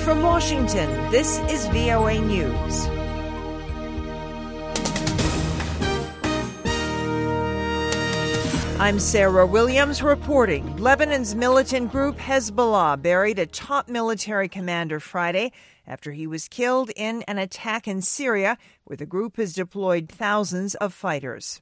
from Washington, this is VOA News. I'm Sarah Williams reporting. Lebanon's militant group Hezbollah buried a top military commander Friday after he was killed in an attack in Syria, where the group has deployed thousands of fighters.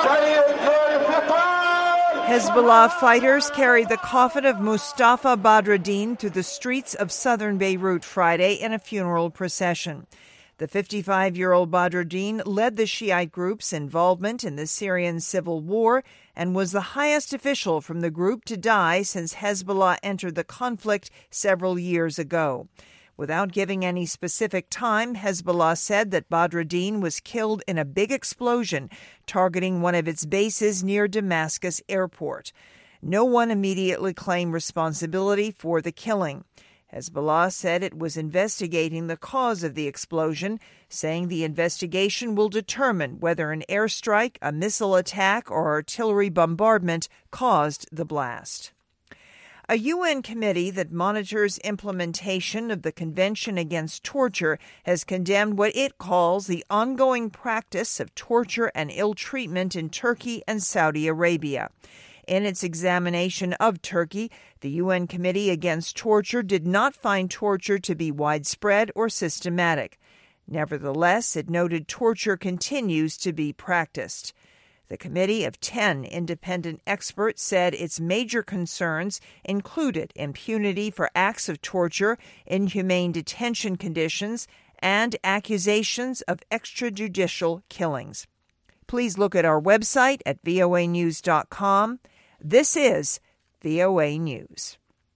Hezbollah fighters carried the coffin of Mustafa Badreddin through the streets of southern Beirut Friday in a funeral procession. The 55-year-old Badreddin led the Shiite group's involvement in the Syrian civil war and was the highest official from the group to die since Hezbollah entered the conflict several years ago. Without giving any specific time, Hezbollah said that Badreddin was killed in a big explosion targeting one of its bases near Damascus airport. No one immediately claimed responsibility for the killing. Hezbollah said it was investigating the cause of the explosion, saying the investigation will determine whether an airstrike, a missile attack, or artillery bombardment caused the blast. A UN committee that monitors implementation of the Convention Against Torture has condemned what it calls the ongoing practice of torture and ill treatment in Turkey and Saudi Arabia. In its examination of Turkey, the UN Committee Against Torture did not find torture to be widespread or systematic. Nevertheless, it noted torture continues to be practiced. The committee of 10 independent experts said its major concerns included impunity for acts of torture, inhumane detention conditions, and accusations of extrajudicial killings. Please look at our website at voanews.com. This is VOA News.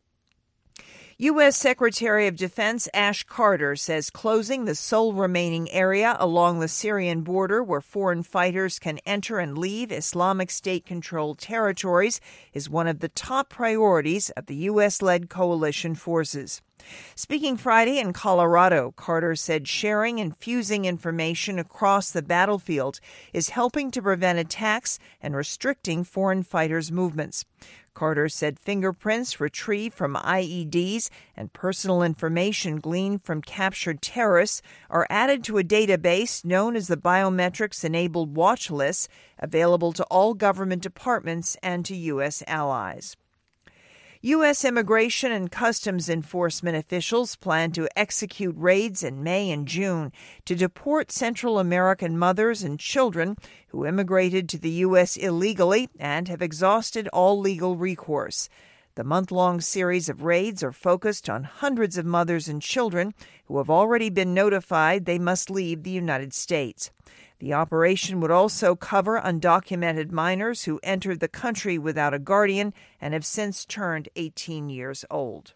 U.S. Secretary of Defense Ash Carter says closing the sole remaining area along the Syrian border where foreign fighters can enter and leave Islamic State-controlled territories is one of the top priorities of the U.S.-led coalition forces. Speaking Friday in Colorado, Carter said sharing and fusing information across the battlefield is helping to prevent attacks and restricting foreign fighters' movements. Carter said fingerprints retrieved from IEDs and personal information gleaned from captured terrorists are added to a database known as the Biometrics-Enabled Watch List, available to all government departments and to U.S. allies. U.S. Immigration and Customs Enforcement officials plan to execute raids in May and June to deport Central American mothers and children who immigrated to the U.S. illegally and have exhausted all legal recourse. The month-long series of raids are focused on hundreds of mothers and children who have already been notified they must leave the United States. The operation would also cover undocumented minors who entered the country without a guardian and have since turned 18 years old.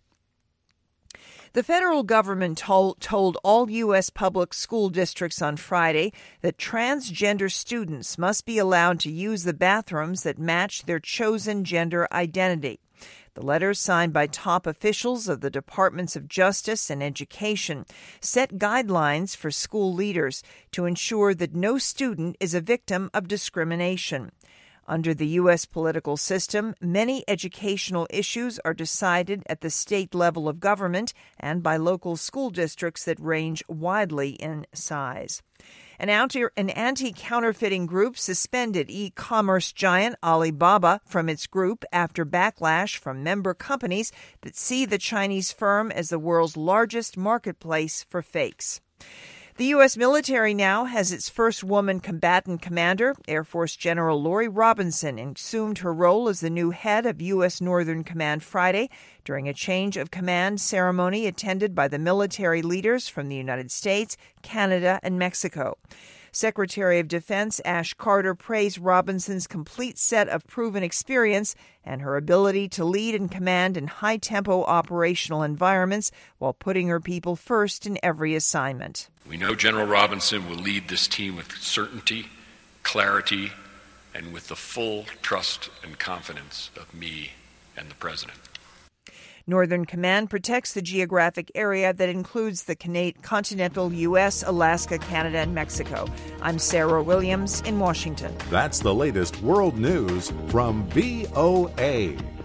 The federal government told all U.S. public school districts on Friday that transgender students must be allowed to use the bathrooms that match their chosen gender identity. The letter, signed by top officials of the Departments of Justice and Education, set guidelines for school leaders to ensure that no student is a victim of discrimination. Under the U.S. political system, many educational issues are decided at the state level of government and by local school districts that range widely in size. An anti-counterfeiting group suspended e-commerce giant Alibaba from its group after backlash from member companies that see the Chinese firm as the world's largest marketplace for fakes. The U.S. military now has its first woman combatant commander. Air Force General Lori Robinson assumed her role as the new head of U.S. Northern Command Friday during a change of command ceremony attended by the military leaders from the United States, Canada, and Mexico. Secretary of Defense Ash Carter praised Robinson's complete set of proven experience and her ability to lead and command in high-tempo operational environments while putting her people first in every assignment. We know General Robinson will lead this team with certainty, clarity, and with the full trust and confidence of me and the President. Northern Command protects the geographic area that includes the continental U.S., Alaska, Canada, and Mexico. I'm Sarah Williams in Washington. That's the latest world news from VOA.